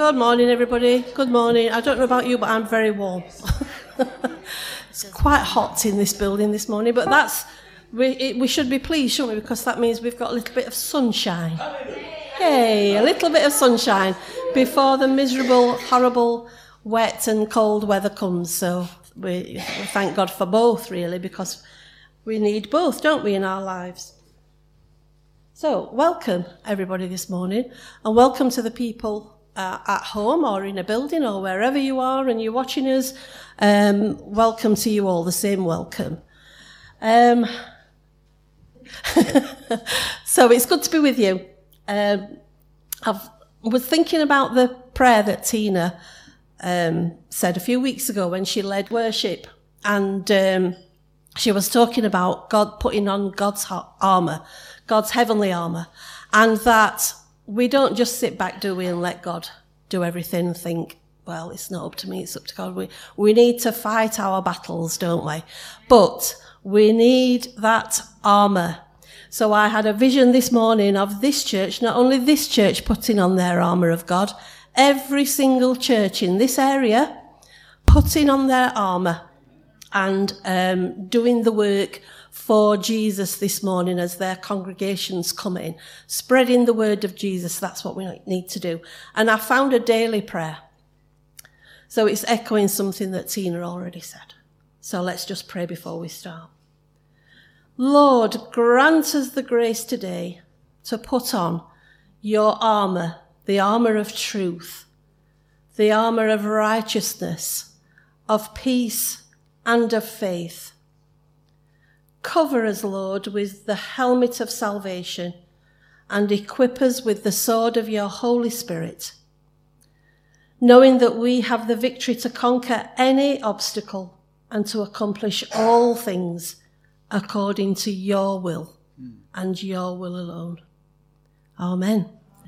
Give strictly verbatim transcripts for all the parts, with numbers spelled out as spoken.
Good morning, everybody. Good morning. I don't know about you, but I'm very warm. It's quite hot in this building this morning, but that's we, it, we should be pleased, shouldn't we? Because that means we've got a little bit of sunshine. Hey, a little bit of sunshine before the miserable, horrible, wet and cold weather comes. So we, we thank God for both, really, because we need both, don't we, in our lives? So, welcome, everybody, this morning, and welcome to the people uh, at home or in a building or wherever you are and you're watching us. Um, welcome to you all, the same welcome. Um, so, it's good to be with you. Um, I was thinking about the prayer that Tina um, said a few weeks ago when she led worship, and um, she was talking about God putting on God's armour, God's heavenly armour, and that we don't just sit back, do we, and let God do everything and think, well, it's not up to me, it's up to God. We, we need to fight our battles, don't we? But we need that armour. So I had a vision this morning of this church, not only this church putting on their armour of God, every single church in this area putting on their armour and um, doing the work for Jesus this morning as their congregations come in, spreading the word of Jesus. That's what we need to do. And I found a daily prayer. So it's echoing something that Tina already said. So let's just pray before we start. Lord, grant us the grace today to put on your armour, the armour of truth, the armour of righteousness, of peace and of faith. Cover us, Lord, with the helmet of salvation and equip us with the sword of your Holy Spirit, knowing that we have the victory to conquer any obstacle and to accomplish all things according to your will and your will alone. Amen.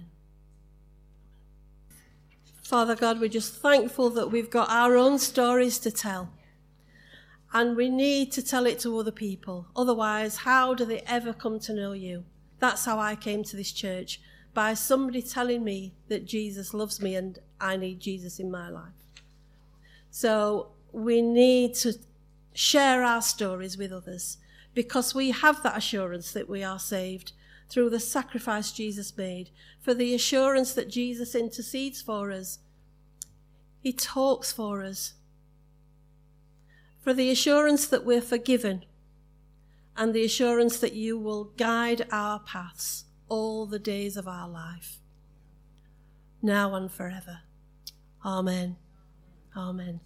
Father God, we're just thankful that we've got our own stories to tell. And we need to tell it to other people. Otherwise, how do they ever come to know you? That's how I came to this church, by somebody telling me that Jesus loves me and I need Jesus in my life. So we need to share our stories with others because we have that assurance that we are saved through the sacrifice Jesus made, for the assurance that Jesus intercedes for us. He talks for us. For the assurance that we're forgiven, and the assurance that you will guide our paths all the days of our life, now and forever. Amen. Amen.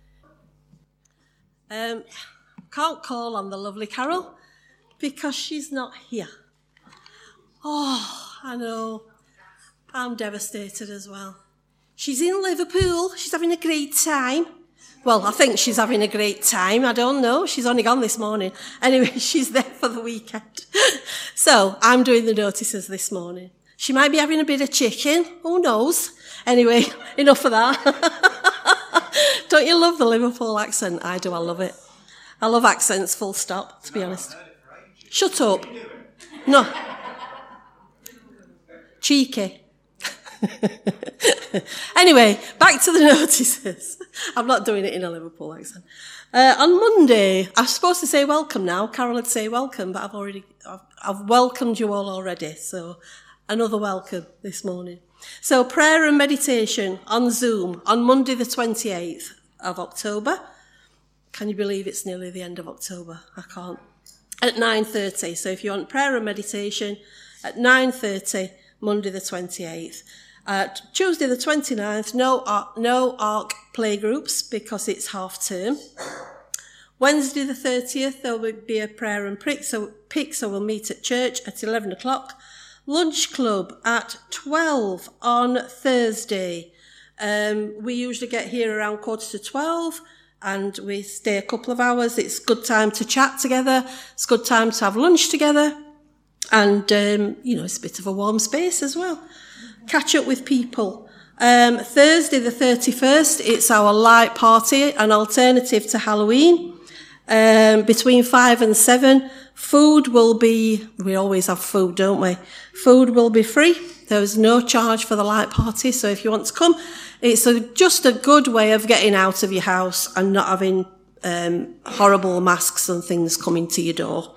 Um, can't call on the lovely Carol because she's not here. Oh, I know. I'm devastated as well. She's in Liverpool. She's having a great time. Well, I think she's having a great time. I don't know. She's only gone this morning. Anyway, she's there for the weekend. So I'm doing the notices this morning. She might be having a bit of chicken. Who knows? Anyway, enough of that. Don't you love the Liverpool accent? I do. I love it. I love accents, full stop, to be honest. Shut up. No. Cheeky. Anyway, back to the notices. I'm not doing it in a Liverpool accent. Uh, on Monday, I'm supposed to say welcome now. Carol would say welcome, but I've already, I've, I've welcomed you all already. So another welcome this morning. So prayer and meditation on Zoom on Monday the twenty-eighth of October. Can you believe it's nearly the end of October? I can't. At nine thirty. So if you want prayer and meditation at nine thirty, Monday the twenty-eighth. Uh, Tuesday the twenty-ninth, no ARC, no ARC playgroups because it's half term. Wednesday the thirtieth, there will be a prayer and pick, so, pick, so we'll meet at church at eleven o'clock. Lunch club at twelve on Thursday. Um, we usually get here around quarter to twelve and we stay a couple of hours. It's a good time to chat together. It's a good time to have lunch together. And, um, you know, it's a bit of a warm space as well. Catch up with people. Um, Thursday the thirty-first, it's our light party, an alternative to Halloween, um, between five and seven Food will be, we always have food, don't we? Food will be free. There is no charge for the light party, so if you want to come, it's a, just a good way of getting out of your house and not having um, horrible masks and things coming to your door.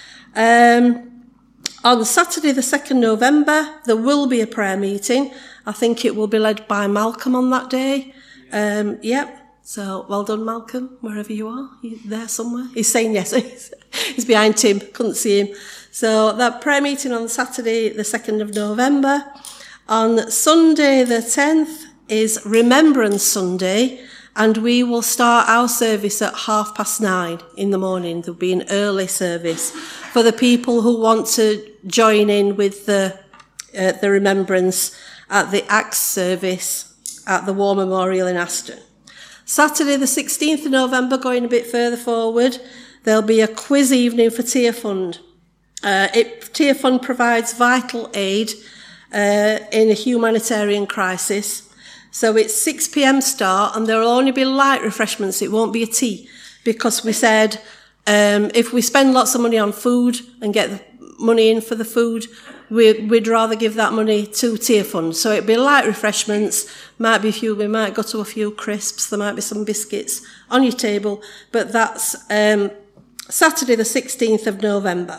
Um, on Saturday the second of November, there will be a prayer meeting. I think it will be led by Malcolm on that day. Um, yep. So, well done, Malcolm, wherever you are. You there somewhere? He's saying yes. He's behind Tim. Couldn't see him. So, that prayer meeting on Saturday, the second of November. On Sunday, the tenth, is Remembrance Sunday, and we will start our service at half past nine in the morning. There'll be an early service for the people who want to join in with the, uh, the remembrance at the Acts service at the War Memorial in Aston. Saturday the sixteenth of November, going a bit further forward, there'll be a quiz evening for Tear Fund. Uh, it, Tear Fund provides vital aid uh, in a humanitarian crisis. So it's six p.m. start, and there'll only be light refreshments. It won't be a tea, because we said um, if we spend lots of money on food and get the money in for the food, we'd, we'd rather give that money to Tear Fund. So it'd be light refreshments. Might be a few, we might go to a few crisps, there might be some biscuits on your table, but that's um, Saturday the sixteenth of November.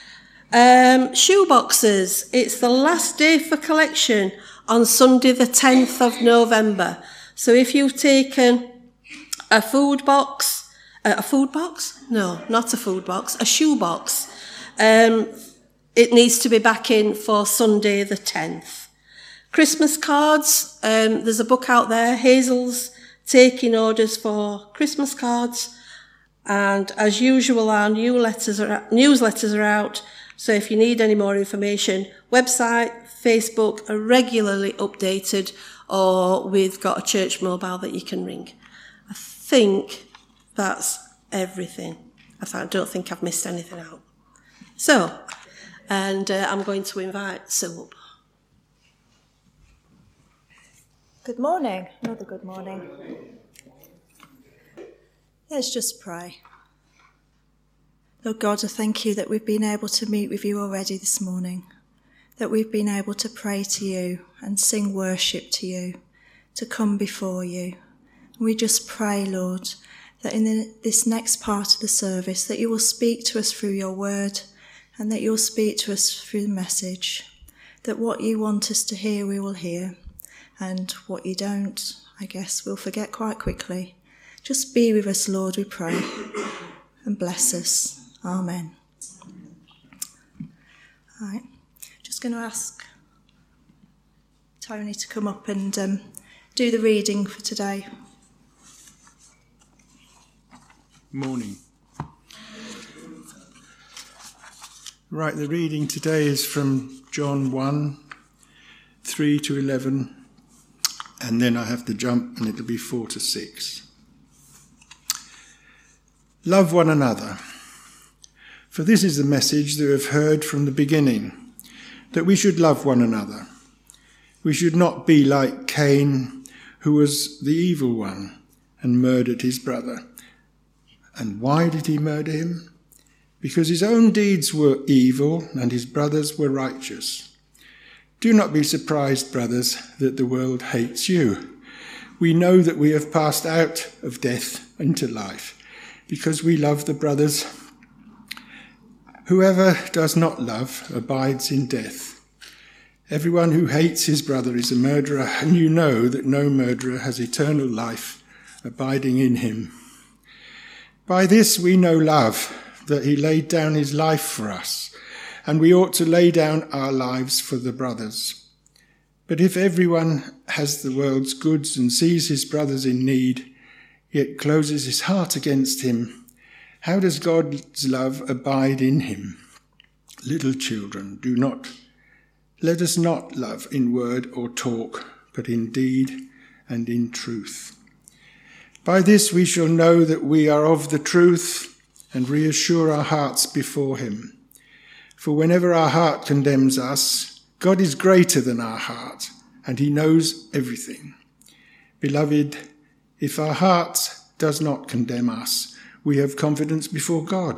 Um, shoe boxes, it's the last day for collection on Sunday the tenth of November. So if you've taken a food box, uh, a food box? No, not a food box, a shoe box. Um, it needs to be back in for Sunday the tenth. Christmas cards, um, there's a book out there, Hazel's taking orders for Christmas cards, and as usual our new letters are, newsletters are out, so if you need any more information, website, Facebook are regularly updated, or we've got a church mobile that you can ring. I think that's everything. I don't think I've missed anything out. So, and uh, I'm going to invite Sue up. Good morning, another good morning. Let's just pray. Lord God, I thank you that we've been able to meet with you already this morning, that we've been able to pray to you and sing worship to you, to come before you. We just pray, Lord, that in the, this next part of the service, that you will speak to us through your word, and that you'll speak to us through the message, that what you want us to hear, we will hear. And what you don't, I guess, we'll forget quite quickly. Just be with us, Lord, we pray, and bless us. Amen. All right, just going to ask Tony to come up and um, do the reading for today. Morning. Right, the reading today is from John one, three to eleven. And then I have to jump, and it'll be four to six. Love one another. For this is the message that we have heard from the beginning, that we should love one another. We should not be like Cain, who was the evil one and murdered his brother. And why did he murder him? Because his own deeds were evil and his brothers were righteous. Do not be surprised, brothers, that the world hates you. We know that we have passed out of death into life, because we love the brothers. Whoever does not love abides in death. Everyone who hates his brother is a murderer, and you know that no murderer has eternal life abiding in him. By this we know love, that he laid down his life for us, and we ought to lay down our lives for the brothers. But if everyone has the world's goods and sees his brothers in need, yet closes his heart against him, how does God's love abide in him? Little children, do not, let us not love in word or talk, but in deed and in truth. By this we shall know that we are of the truth and reassure our hearts before him. For whenever our heart condemns us, God is greater than our heart, and he knows everything. Beloved, if our heart does not condemn us, we have confidence before God,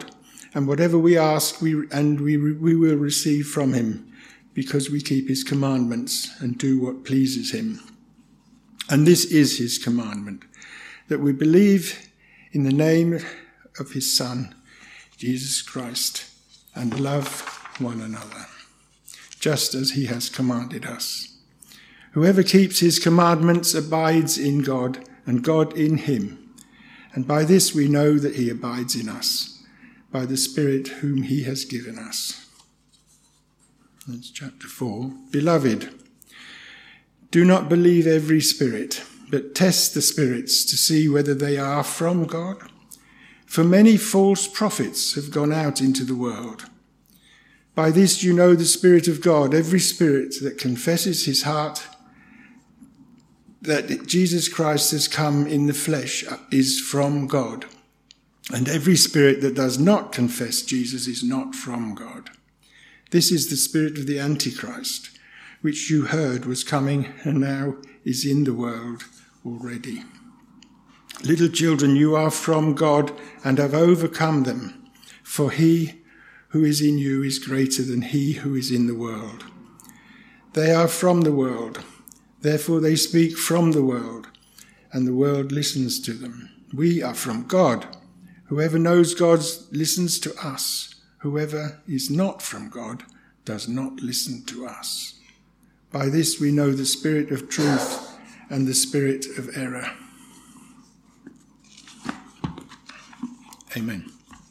And whatever we ask, we and we we will receive from him, because we keep his commandments and do what pleases him. And this is his commandment, that we believe in the name of his Son, Jesus Christ, and love one another, just as he has commanded us. Whoever keeps his commandments abides in God, and God in him. And by this we know that he abides in us, by the Spirit whom he has given us. That's chapter four. Beloved, do not believe every spirit, but test the spirits to see whether they are from God. For many false prophets have gone out into the world. By this you know the Spirit of God. Every spirit that confesses his heart that Jesus Christ has come in the flesh is from God. And every spirit that does not confess Jesus is not from God. This is the spirit of the Antichrist, which you heard was coming and now is in the world already. Little children, you are from God and have overcome them, for he who is in you is greater than he who is in the world. They are from the world, therefore they speak from the world, and the world listens to them. We are from God. Whoever knows God listens to us. Whoever is not from God does not listen to us. By this we know the spirit of truth and the spirit of error. Amen.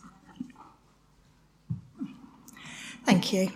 Thank you.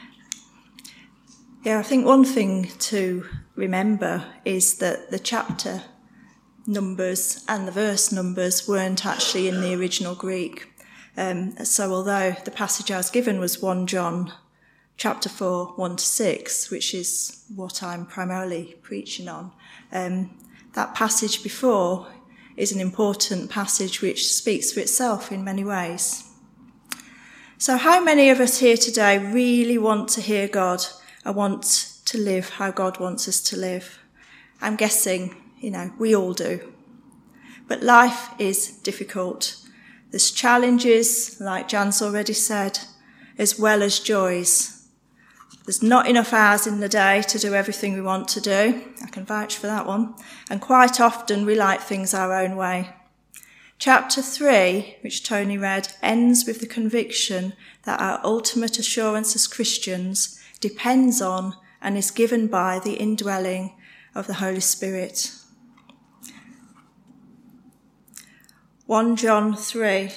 Yeah, I think one thing to remember is that the chapter numbers and the verse numbers weren't actually in the original Greek. Um, so although the passage I was given was First John chapter four, one to six, which is what I'm primarily preaching on, um, that passage before is an important passage which speaks for itself in many ways. So how many of us here today really want to hear God and want to live how God wants us to live? I'm guessing, you know, we all do. But life is difficult. There's challenges, like Jan's already said, as well as joys. There's not enough hours in the day to do everything we want to do. I can vouch for that one. And quite often we like things our own way. Chapter three, which Tony read, ends with the conviction that our ultimate assurance as Christians depends on and is given by the indwelling of the Holy Spirit. First John three,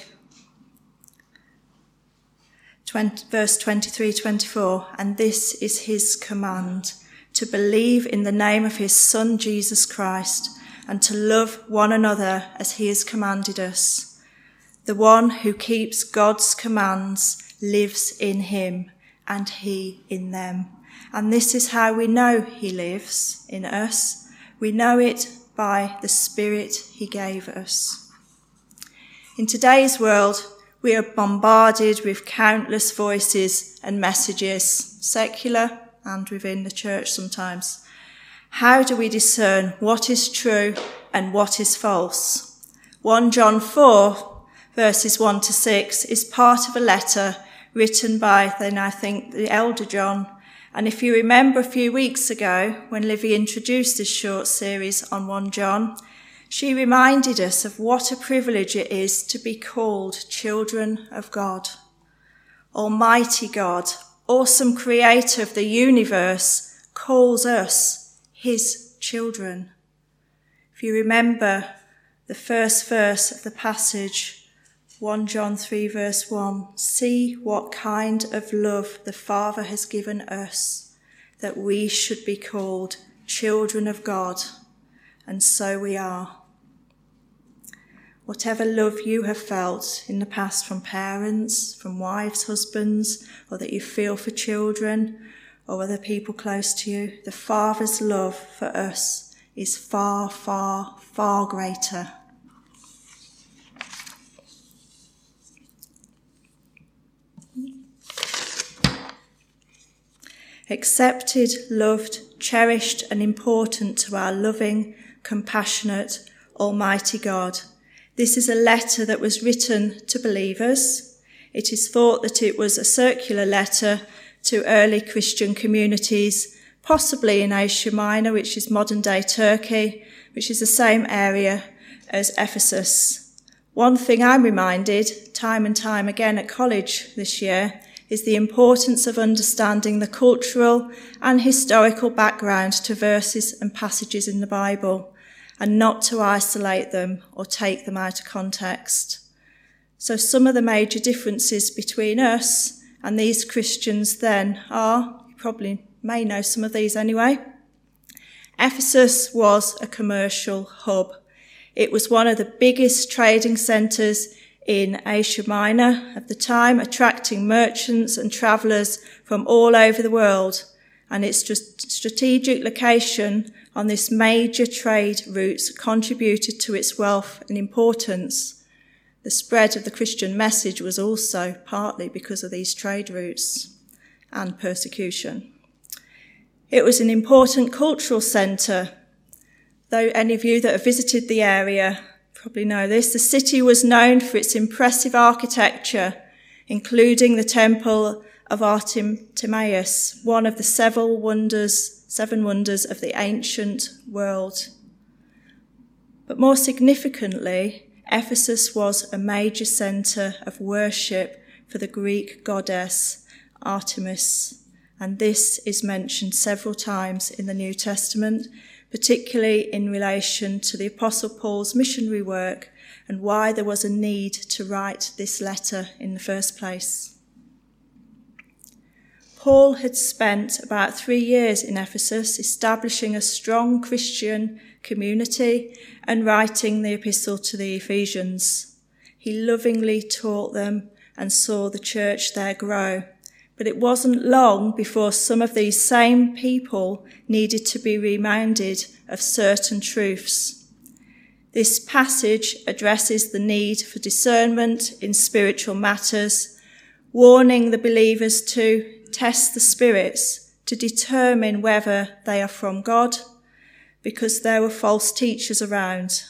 twenty, verse twenty-three to twenty-four, and this is his command, to believe in the name of his Son Jesus Christ, and to love one another as he has commanded us. The one who keeps God's commands lives in him, and he in them. And this is how we know he lives in us. We know it by the Spirit he gave us. In today's world, we are bombarded with countless voices and messages, secular and within the church sometimes. How do we discern what is true and what is false? First John four, verses one to six, is part of a letter written by, then I think, the elder John. And if you remember a few weeks ago, when Livy introduced this short series on First John, she reminded us of what a privilege it is to be called children of God. Almighty God, awesome creator of the universe, calls us his children. If you remember the first verse of the passage, First John three verse one, see what kind of love the Father has given us, that we should be called children of God, and so we are. Whatever love you have felt in the past from parents, from wives, husbands, or that you feel for children or other people close to you, the Father's love for us is far, far, far greater. Accepted, loved, cherished, and important to our loving, compassionate, almighty God. This is a letter that was written to believers. It is thought that it was a circular letter to early Christian communities, possibly in Asia Minor, which is modern-day Turkey, which is the same area as Ephesus. One thing I'm reminded time and time again at college this year is the importance of understanding the cultural and historical background to verses and passages in the Bible, and not to isolate them or take them out of context. So some of the major differences between us and these Christians then are, you probably may know some of these anyway. Ephesus was a commercial hub. It was one of the biggest trading centres in Asia Minor at the time, attracting merchants and travellers from all over the world. And its just strategic location on this major trade route contributed to its wealth and importance. The spread of the Christian message was also partly because of these trade routes and persecution. It was an important cultural centre. Though any of you that have visited the area probably know this, the city was known for its impressive architecture, including the Temple of Artemis, one of the several wonders, seven wonders of the ancient world. But more significantly, Ephesus was a major centre of worship for the Greek goddess Artemis, and this is mentioned several times in the New Testament, particularly in relation to the Apostle Paul's missionary work and why there was a need to write this letter in the first place. Paul had spent about three years in Ephesus establishing a strong Christian community and writing the epistle to the Ephesians. He lovingly taught them and saw the church there grow. But it wasn't long before some of these same people needed to be reminded of certain truths. This passage addresses the need for discernment in spiritual matters, warning the believers to test the spirits to determine whether they are from God, because there were false teachers around.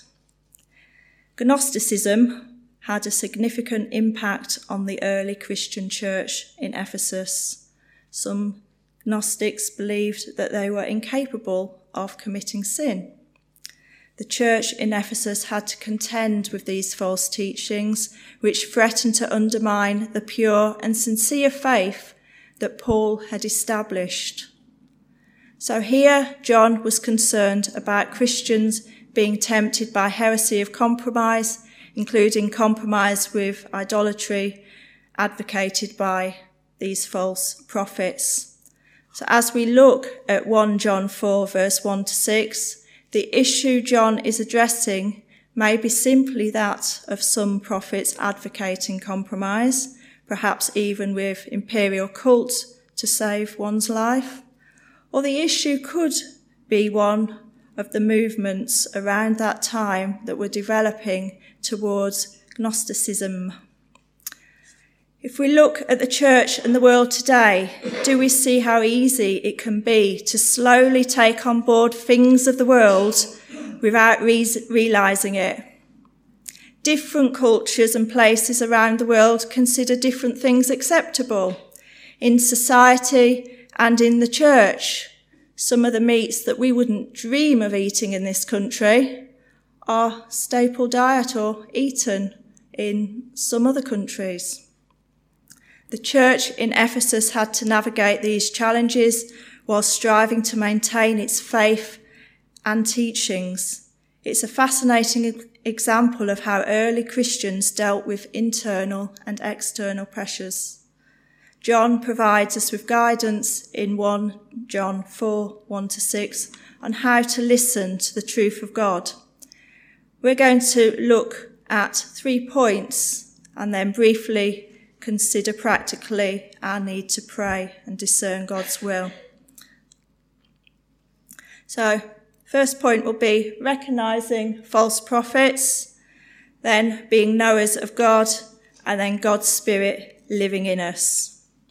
Gnosticism had a significant impact on the early Christian church in Ephesus. Some Gnostics believed that they were incapable of committing sin. The church in Ephesus had to contend with these false teachings, which threatened to undermine the pure and sincere faith that Paul had established. So here, John was concerned about Christians being tempted by heresy of compromise, including compromise with idolatry advocated by these false prophets. So as we look at First John four, verse one to six, the issue John is addressing may be simply that of some prophets advocating compromise, perhaps even with imperial cults to save one's life. Or the issue could be one of the movements around that time that were developing towards Gnosticism. If we look at the church and the world today, do we see how easy it can be to slowly take on board things of the world without re- realising it? Different cultures and places around the world consider different things acceptable. In society and in the church, some of the meats that we wouldn't dream of eating in this country are staple diet or eaten in some other countries. The church in Ephesus had to navigate these challenges while striving to maintain its faith and teachings. It's a fascinating example of how early Christians dealt with internal and external pressures. John provides us with guidance in First John four, one to six on how to listen to the truth of God. We're going to look at three points and then briefly consider practically our need to pray and discern God's will. So, first point will be recognising false prophets, then being knowers of God, and then God's Spirit living in us.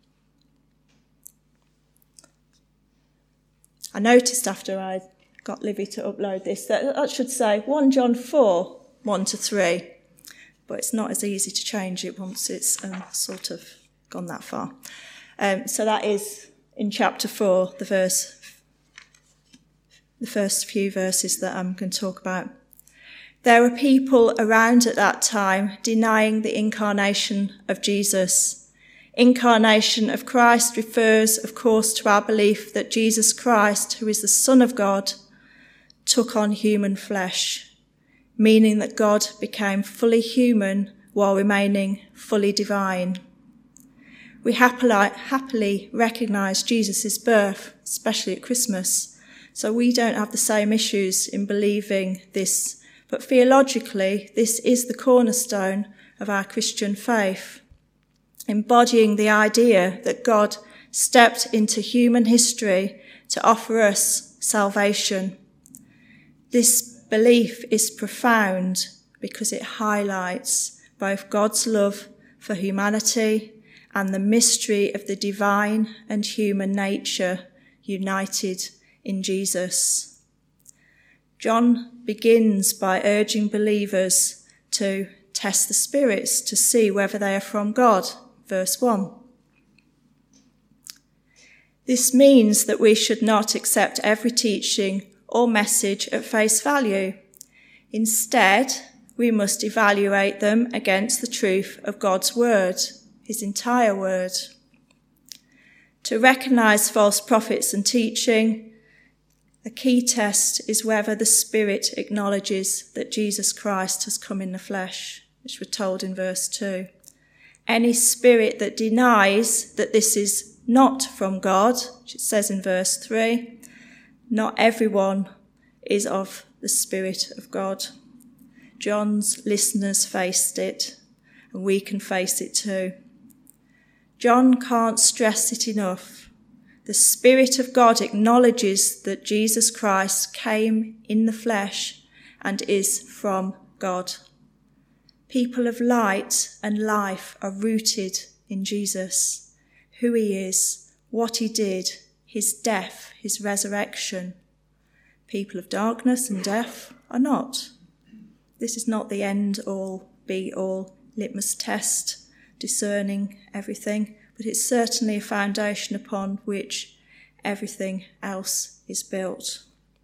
I noticed after I got Livy to upload this that that should say First John four, one to three. but it's not as easy to change it once it's um, sort of gone that far. Um, so that is in chapter four, the verse, the first few verses that I'm going to talk about. There were people around at that time denying the incarnation of Jesus. Incarnation of Christ refers, of course, to our belief that Jesus Christ, who is the Son of God, took on human flesh, meaning that God became fully human while remaining fully divine. We happily, happily recognise Jesus' birth, especially at Christmas, so we don't have the same issues in believing this. But theologically, this is the cornerstone of our Christian faith, embodying the idea that God stepped into human history to offer us salvation. This belief is profound because it highlights both God's love for humanity and the mystery of the divine and human nature united in Jesus. John begins by urging believers to test the spirits to see whether they are from God. Verse one. This means that we should not accept every teaching or message at face value. Instead, we must evaluate them against the truth of God's word, his entire word. To recognise false prophets and teaching, a key test is whether the Spirit acknowledges that Jesus Christ has come in the flesh, which we're told in verse two. Any spirit that denies that this is not from God, which it says in verse three, not everyone is of the Spirit of God. John's listeners faced it, and we can face it too. John can't stress it enough. The Spirit of God acknowledges that Jesus Christ came in the flesh and is from God. People of light and life are rooted in Jesus, who he is, what he did, his death, his resurrection. People of darkness and death are not. This is not the end-all, be-all litmus test discerning everything, but it's certainly a foundation upon which everything else is built.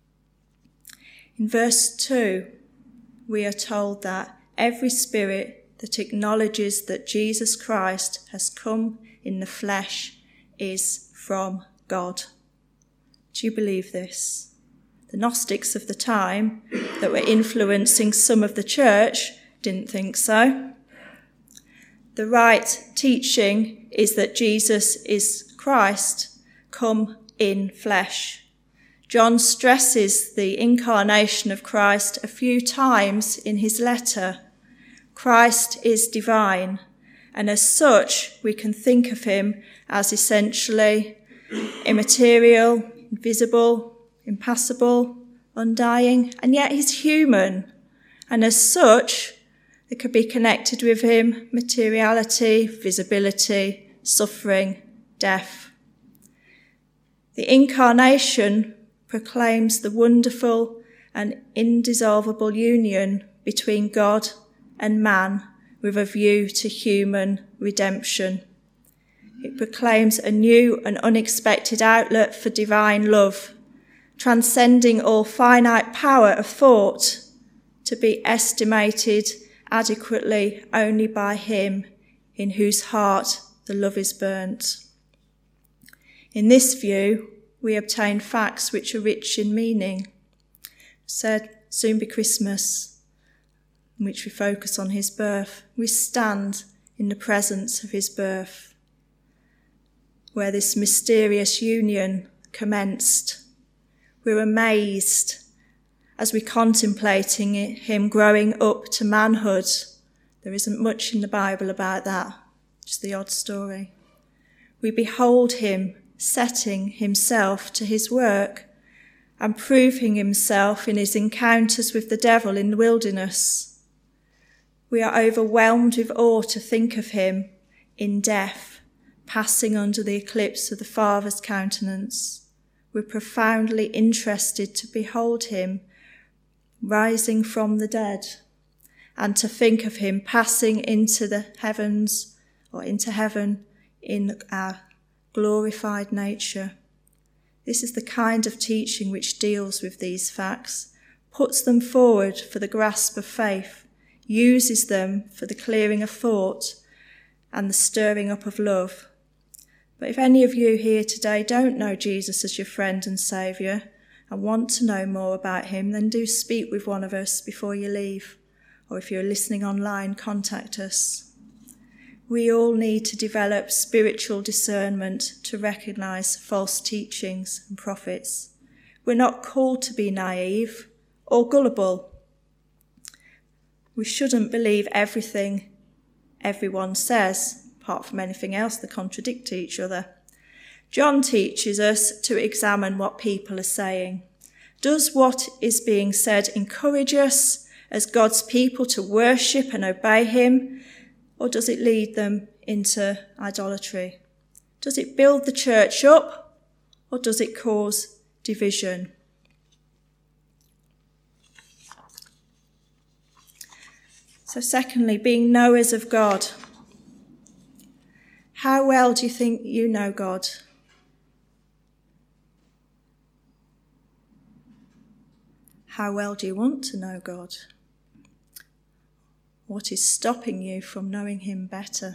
In verse two, we are told that every spirit that acknowledges that Jesus Christ has come in the flesh is from God. Do you believe this? The Gnostics of the time that were influencing some of the church didn't think so. The right teaching is that Jesus is Christ, come in flesh. John stresses the incarnation of Christ a few times in his letter. Christ is divine, and as such, we can think of him as essentially immaterial, invisible, impassible, undying, and yet he's human, and as such, it could be connected with him materiality, visibility, suffering, death. The incarnation proclaims the wonderful and indissoluble union between God and man with a view to human redemption. It proclaims a new and unexpected outlet for divine love, transcending all finite power of thought, to be estimated adequately only by him in whose heart the love is burnt. In this view, we obtain facts which are rich in meaning. Said, soon be Christmas, in which we focus on his birth. We stand in the presence of his birth, where this mysterious union commenced. We're amazed as we're contemplating him growing up to manhood. There isn't much in the Bible about that, just the odd story. We behold him setting himself to his work and proving himself in his encounters with the devil in the wilderness. We are overwhelmed with awe to think of him in death, passing under the eclipse of the Father's countenance. We're profoundly interested to behold him rising from the dead and to think of him passing into the heavens or into heaven in our glorified nature. This is the kind of teaching which deals with these facts, puts them forward for the grasp of faith, uses them for the clearing of thought and the stirring up of love. But if any of you here today don't know Jesus as your friend and saviour and want to know more about him, then do speak with one of us before you leave. Or if you're listening online, contact us. We all need to develop spiritual discernment to recognise false teachings and prophets. We're not called to be naive or gullible. We shouldn't believe everything everyone says, apart from anything else that contradict each other. John teaches us to examine what people are saying. Does what is being said encourage us as God's people to worship and obey him, or does it lead them into idolatry? Does it build the church up, or does it cause division? So secondly, being knowers of God. How well do you think you know God? How well do you want to know God? What is stopping you from knowing him better?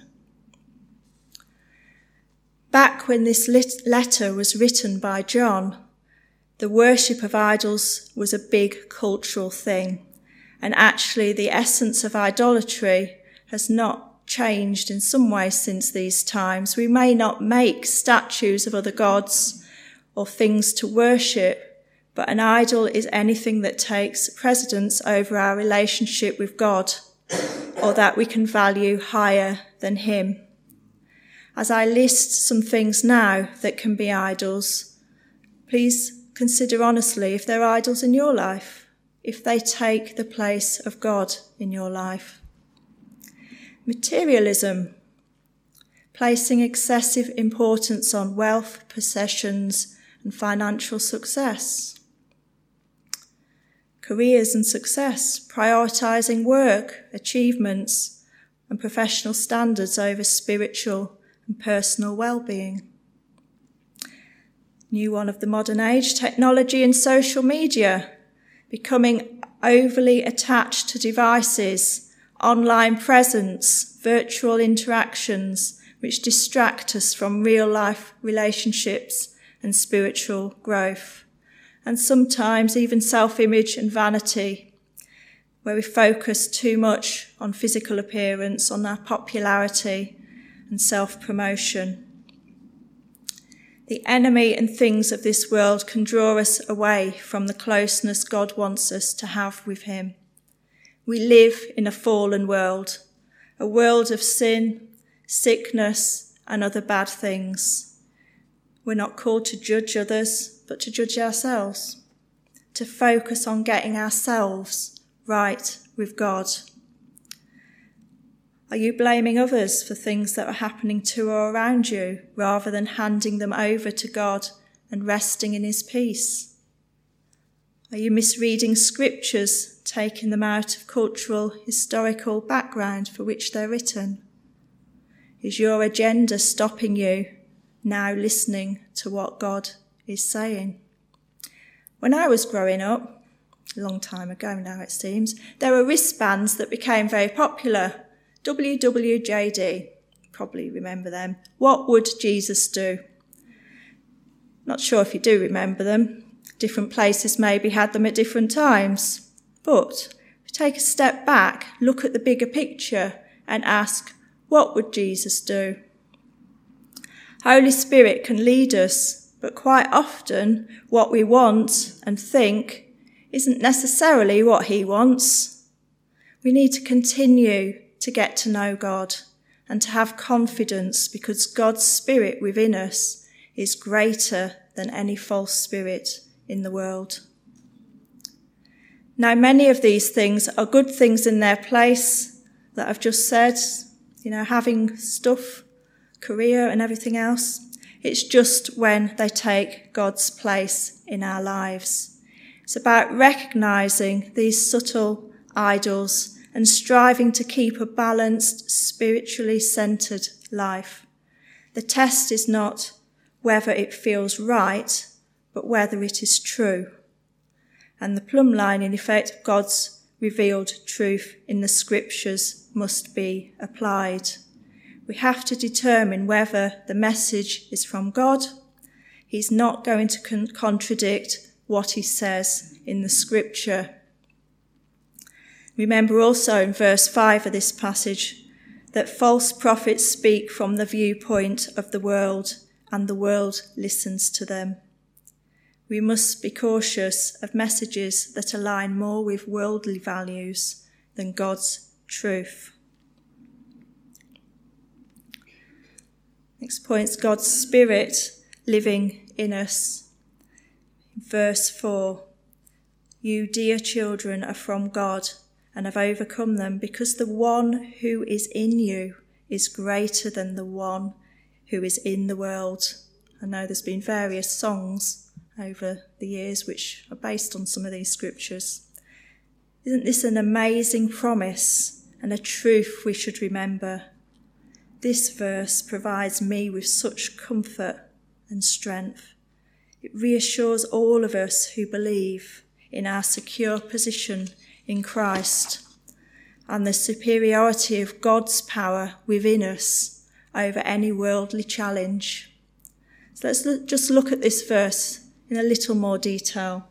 Back when this letter was written by John, the worship of idols was a big cultural thing. And actually, the essence of idolatry has not changed in some ways since these times. We may not make statues of other gods or things to worship, but an idol is anything that takes precedence over our relationship with God, or that we can value higher than him. As I list some things now that can be idols, please consider honestly if they're idols in your life, if they take the place of God in your life. Materialism, placing excessive importance on wealth, possessions, and financial success. Careers and success, prioritising work, achievements, and professional standards over spiritual and personal well-being. New one of the modern age, technology and social media, becoming overly attached to devices, online presence, virtual interactions, which distract us from real-life relationships and spiritual growth. And sometimes even self-image and vanity, where we focus too much on physical appearance, on our popularity and self-promotion. The enemy and things of this world can draw us away from the closeness God wants us to have with him. We live in a fallen world, a world of sin, sickness, and other bad things. We're not called to judge others, but to judge ourselves, to focus on getting ourselves right with God. Are you blaming others for things that are happening to or around you, rather than handing them over to God and resting in his peace? Are you misreading scriptures, taking them out of cultural, historical background for which they're written? Is your agenda stopping you now listening to what God is saying? When I was growing up, a long time ago now it seems, there were wristbands that became very popular. W W J D, probably remember them. What would Jesus do? Not sure if you do remember them. Different places maybe had them at different times. But if you take a step back, look at the bigger picture and ask, what would Jesus do? Holy Spirit can lead us, but quite often what we want and think isn't necessarily what he wants. We need to continue to get to know God and to have confidence, because God's Spirit within us is greater than any false spirit in the world. Now, many of these things are good things in their place that I've just said, you know, having stuff, career and everything else. It's just when they take God's place in our lives. It's about recognising these subtle idols and striving to keep a balanced, spiritually centred life. The test is not whether it feels right, but whether it is true. And the plumb line, in effect, God's revealed truth in the scriptures must be applied. We have to determine whether the message is from God. He's not going to con- contradict what he says in the scripture. Remember also in verse five of this passage that false prophets speak from the viewpoint of the world, and the world listens to them. We must be cautious of messages that align more with worldly values than God's truth. Next point is God's Spirit living in us. Verse four, you dear children are from God and have overcome them, because the one who is in you is greater than the one who is in the world. I know there's been various songs over the years which are based on some of these scriptures. Isn't this an amazing promise and a truth we should remember? This verse provides me with such comfort and strength. It reassures all of us who believe in our secure position in Christ and the superiority of God's power within us over any worldly challenge. So let's look, just look at this verse in a little more detail.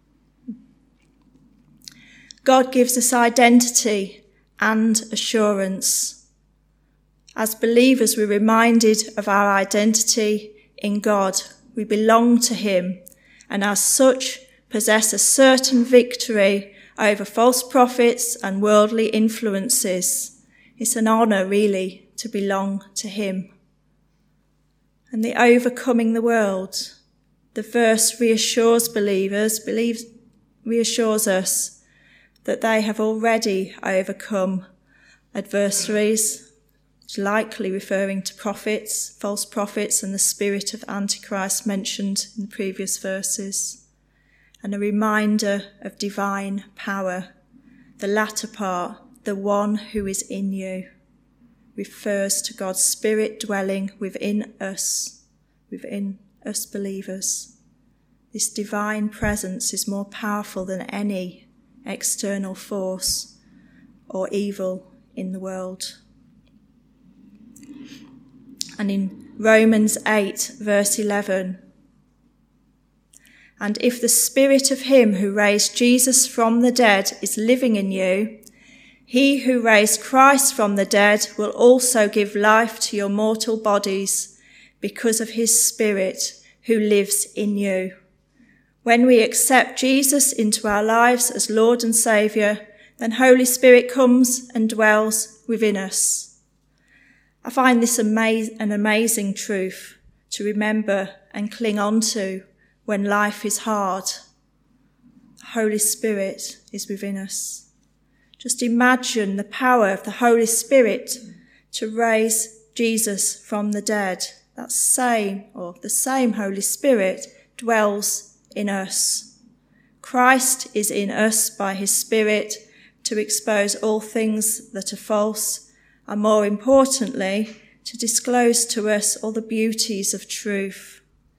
God gives us identity and assurance. As believers, we're reminded of our identity in God. We belong to him, and as such possess a certain victory over false prophets and worldly influences. It's an honour, really, to belong to him. And the overcoming the world, the verse reassures believers, believes, reassures us that they have already overcome adversaries, likely referring to prophets, false prophets, and the spirit of Antichrist mentioned in the previous verses. And a reminder of divine power. The latter part, the one who is in you, refers to God's Spirit dwelling within us, within us believers. This divine presence is more powerful than any external force or evil in the world. And in Romans eight, verse eleven, and if the Spirit of him who raised Jesus from the dead is living in you, he who raised Christ from the dead will also give life to your mortal bodies because of his Spirit who lives in you. When we accept Jesus into our lives as Lord and Saviour, then Holy Spirit comes and dwells within us. I find this amaz- an amazing truth to remember and cling on to when life is hard. The Holy Spirit is within us. Just imagine the power of the Holy Spirit to raise Jesus from the dead. That same, or the same Holy Spirit dwells in us. Christ is in us by his Spirit to expose all things that are false, and more importantly, to disclose to us all the beauties of truth.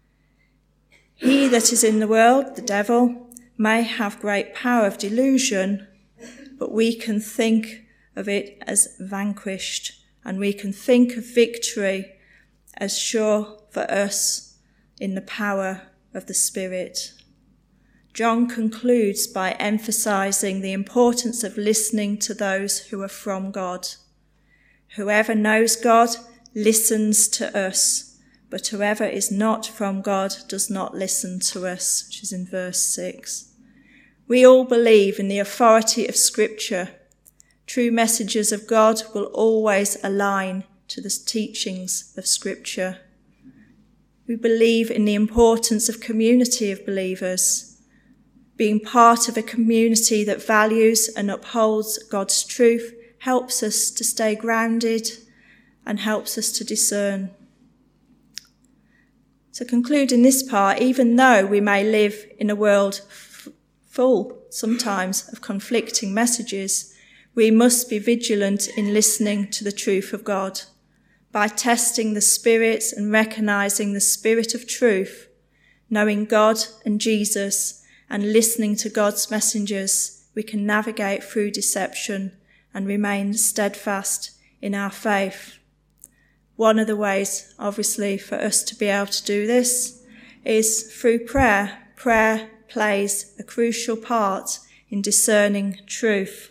He that is in the world, the devil, may have great power of delusion, but we can think of it as vanquished, and we can think of victory as sure for us in the power of the Spirit. John concludes by emphasising the importance of listening to those who are from God. Whoever knows God listens to us, but whoever is not from God does not listen to us, which is in verse six. We all believe in the authority of Scripture. True messengers of God will always align to the teachings of Scripture. We believe in the importance of community of believers. Being part of a community that values and upholds God's truth helps us to stay grounded and helps us to discern. To conclude in this part, even though we may live in a world f- full sometimes of conflicting messages, We must be vigilant in listening to the truth of God. By testing the spirits and recognizing the spirit of truth, knowing God and Jesus and listening to God's messengers, we can navigate through deception and remain steadfast in our faith. One of the ways, obviously, for us to be able to do this is through prayer. Prayer plays a crucial part in discerning truth.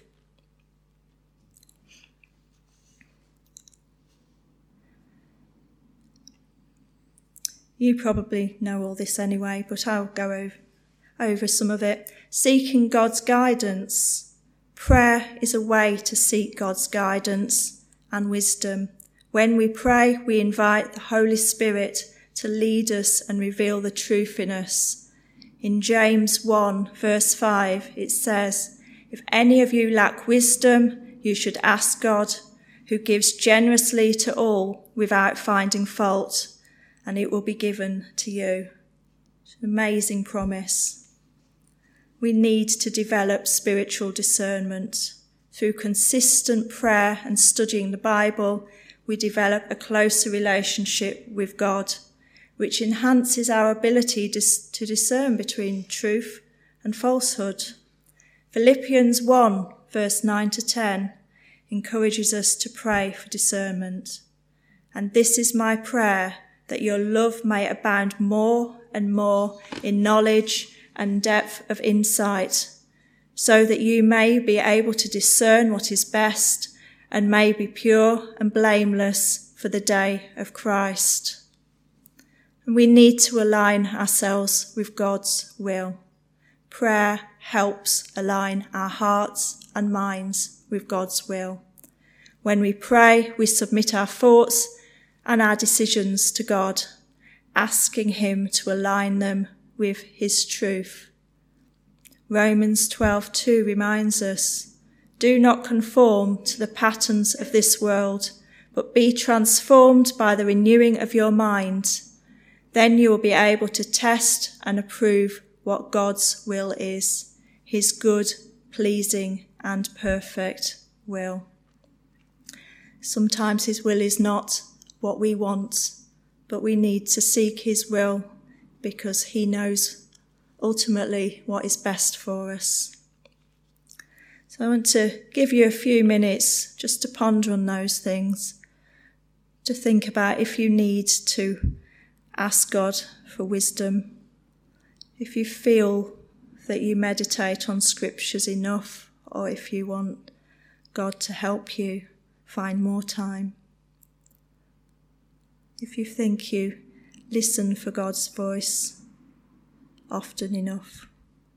You probably know all this anyway, but I'll go over, over some of it. Seeking God's guidance. Prayer is a way to seek God's guidance and wisdom. When we pray, we invite the Holy Spirit to lead us and reveal the truth in us. In James one, verse five, it says, "If any of you lack wisdom, you should ask God, who gives generously to all without finding fault, and it will be given to you." It's an amazing promise. We need to develop spiritual discernment. Through consistent prayer and studying the Bible, we develop a closer relationship with God, which enhances our ability to discern between truth and falsehood. Philippians one, verse nine to ten, encourages us to pray for discernment. "And this is my prayer, that your love may abound more and more in knowledge and depth of insight, so that you may be able to discern what is best and may be pure and blameless for the day of Christ." And we need to align ourselves with God's will. Prayer helps align our hearts and minds with God's will. When we pray, we submit our thoughts and our decisions to God, asking him to align them with his truth. Romans twelve two reminds us, "Do not conform to the patterns of this world, but be transformed by the renewing of your mind. Then you will be able to test and approve what God's will is, his good, pleasing, and perfect will." Sometimes his will is not what we want, but we need to seek his will because he knows ultimately what is best for us. So I want to give you a few minutes just to ponder on those things, to think about if you need to ask God for wisdom, if you feel that you meditate on scriptures enough, or if you want God to help you find more time. If you think you listen for God's voice often enough.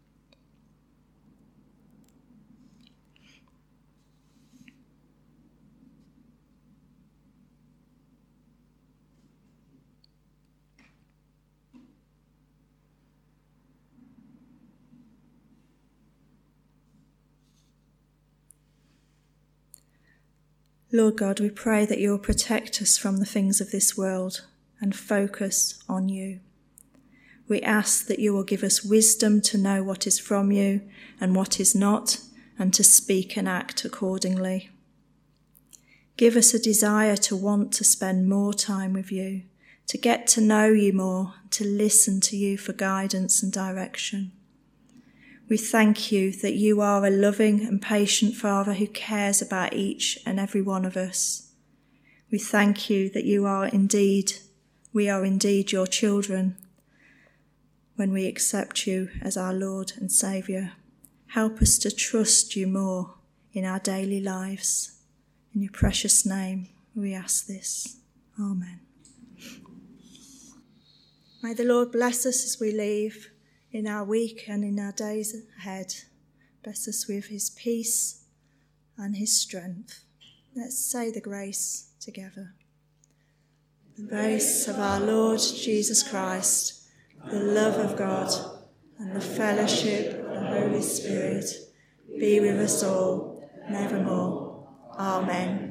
Lord God, we pray that you will protect us from the things of this world and focus on you. We ask that you will give us wisdom to know what is from you and what is not, and to speak and act accordingly. Give us a desire to want to spend more time with you, to get to know you more, to listen to you for guidance and direction. We thank you that you are a loving and patient Father who cares about each and every one of us. We thank you that you are indeed, we are indeed your children when we accept you as our Lord and Saviour. Help us to trust you more in our daily lives. In your precious name we ask this. Amen. May the Lord bless us as we leave in our week and in our days ahead. Bless us with his peace and his strength. Let's say the grace together. The grace of our Lord Jesus Christ, the love of God, and the fellowship of the Holy Spirit be with us all, nevermore. Amen.